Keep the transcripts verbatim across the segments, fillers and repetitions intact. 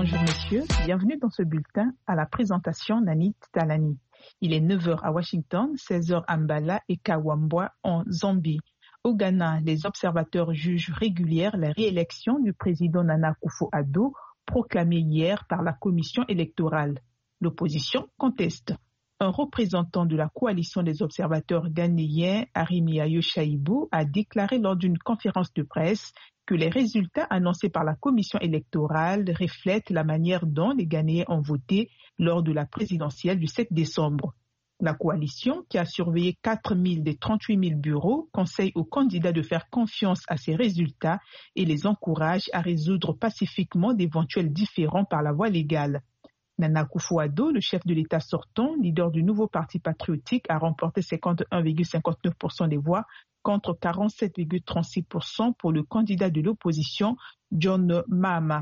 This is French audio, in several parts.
Bonjour messieurs, bienvenue dans ce bulletin à la présentation Nani Talani. Il est neuf heures à Washington, seize heures à Mbala et Kawambwa en Zambie. Au Ghana, les observateurs jugent régulière la réélection du président Nana Akufo-Addo, proclamée hier par la commission électorale. L'opposition conteste. Un représentant de la coalition des observateurs ghanéens, Arimiayo Chaibou, a déclaré lors d'une conférence de presse que les résultats annoncés par la commission électorale reflètent la manière dont les Ghanéens ont voté lors de la présidentielle du sept décembre. La coalition, qui a surveillé quatre mille des trente-huit mille bureaux, conseille aux candidats de faire confiance à ces résultats et les encourage à résoudre pacifiquement d'éventuels différends par la voie légale. Nana Akufo-Addo, le chef de l'État sortant, leader du nouveau parti patriotique, a remporté cinquante-un virgule cinquante-neuf pour cent des voix contre quarante-sept virgule trente-six pour cent pour le candidat de l'opposition, John Mahama.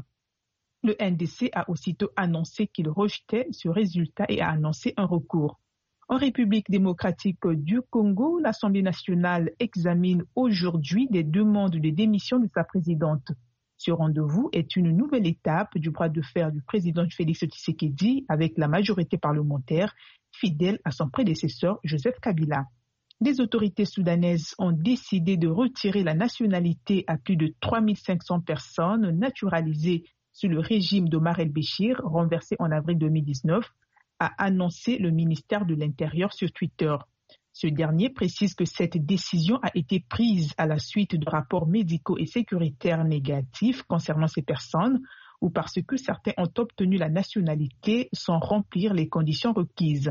Le N D C a aussitôt annoncé qu'il rejetait ce résultat et a annoncé un recours. En République démocratique du Congo, l'Assemblée nationale examine aujourd'hui des demandes de démission de sa présidente. Ce rendez-vous est une nouvelle étape du bras de fer du président Félix Tshisekedi avec la majorité parlementaire, fidèle à son prédécesseur Joseph Kabila. Les autorités soudanaises ont décidé de retirer la nationalité à plus de trois mille cinq cents personnes naturalisées sous le régime d'Omar el-Béchir, renversé en avril deux mille dix-neuf, a annoncé le ministère de l'Intérieur sur Twitter. Ce dernier précise que cette décision a été prise à la suite de rapports médicaux et sécuritaires négatifs concernant ces personnes ou parce que certains ont obtenu la nationalité sans remplir les conditions requises.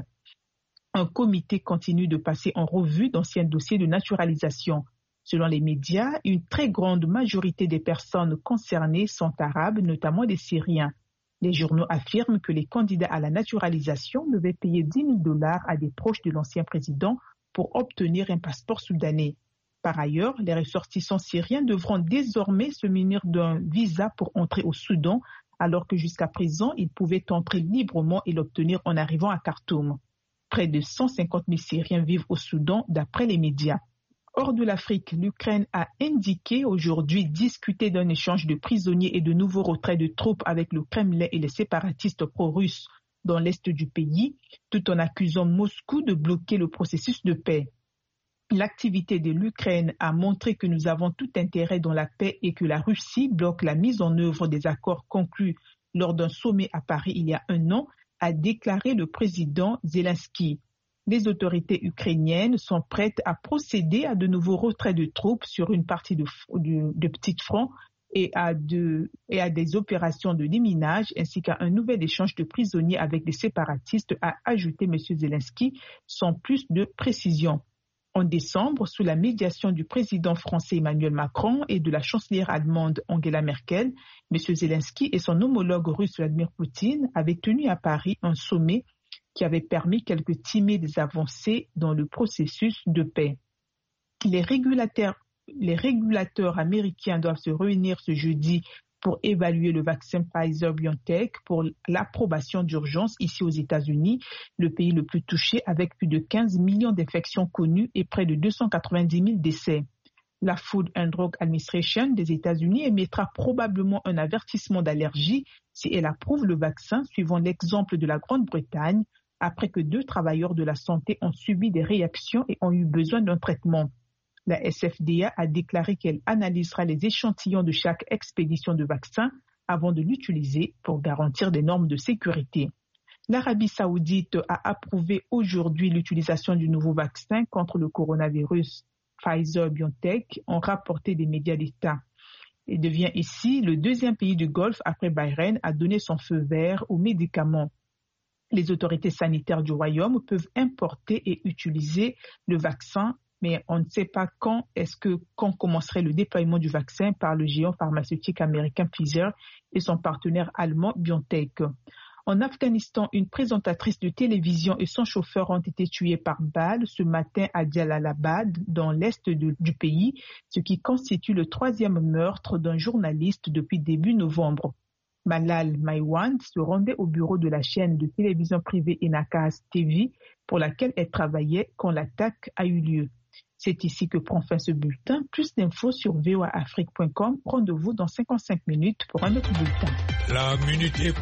Un comité continue de passer en revue d'anciens dossiers de naturalisation. Selon les médias, une très grande majorité des personnes concernées sont arabes, notamment des Syriens. Les journaux affirment que les candidats à la naturalisation devaient payer dix mille dollars à des proches de l'ancien président pour obtenir un passeport soudanais. Par ailleurs, les ressortissants syriens devront désormais se munir d'un visa pour entrer au Soudan, alors que jusqu'à présent, ils pouvaient entrer librement et l'obtenir en arrivant à Khartoum. Près de cent cinquante mille Syriens vivent au Soudan, d'après les médias. Hors de l'Afrique, l'Ukraine a indiqué aujourd'hui discuter d'un échange de prisonniers et de nouveaux retraits de troupes avec le Kremlin et les séparatistes pro-russes dans l'est du pays, tout en accusant Moscou de bloquer le processus de paix. L'activité de l'Ukraine a montré que nous avons tout intérêt dans la paix et que la Russie bloque la mise en œuvre des accords conclus lors d'un sommet à Paris il y a un an, a déclaré le président Zelensky. Les autorités ukrainiennes sont prêtes à procéder à de nouveaux retraits de troupes sur une partie de, de, de petits fronts et à, de, et à des opérations de déminage ainsi qu'à un nouvel échange de prisonniers avec des séparatistes, a ajouté M. Zelensky sans plus de précision. En décembre, sous la médiation du président français Emmanuel Macron et de la chancelière allemande Angela Merkel, M. Zelensky et son homologue russe Vladimir Poutine avaient tenu à Paris un sommet qui avait permis quelques timides avancées dans le processus de paix. Les régulateurs, les régulateurs américains doivent se réunir ce jeudi pour évaluer le vaccin Pfizer-BioNTech pour l'approbation d'urgence ici aux États-Unis, le pays le plus touché avec plus de quinze millions d'infections connues et près de deux cent quatre-vingt-dix mille décès. La Food and Drug Administration des États-Unis émettra probablement un avertissement d'allergie si elle approuve le vaccin, suivant l'exemple de la Grande-Bretagne, après que deux travailleurs de la santé ont subi des réactions et ont eu besoin d'un traitement. La S F D A a déclaré qu'elle analysera les échantillons de chaque expédition de vaccin avant de l'utiliser pour garantir des normes de sécurité. L'Arabie saoudite a approuvé aujourd'hui l'utilisation du nouveau vaccin contre le coronavirus Pfizer-BioNTech, ont rapporté des médias d'État. Il devient ici le deuxième pays du Golfe après Bahreïn à donner son feu vert aux médicaments. Les autorités sanitaires du Royaume peuvent importer et utiliser le vaccin, mais on ne sait pas quand est-ce que quand commencerait le déploiement du vaccin par le géant pharmaceutique américain Pfizer et son partenaire allemand BioNTech. En Afghanistan, une présentatrice de télévision et son chauffeur ont été tués par balle ce matin à Jalalabad, dans l'est de, du pays, ce qui constitue le troisième meurtre d'un journaliste depuis début novembre. Malal Maiwand se rendait au bureau de la chaîne de télévision privée Enacas T V pour laquelle elle travaillait quand l'attaque a eu lieu. C'est ici que prend fin ce bulletin. Plus d'infos sur v o a afrique point com. Rendez-vous dans cinquante-cinq minutes pour un autre bulletin. La minute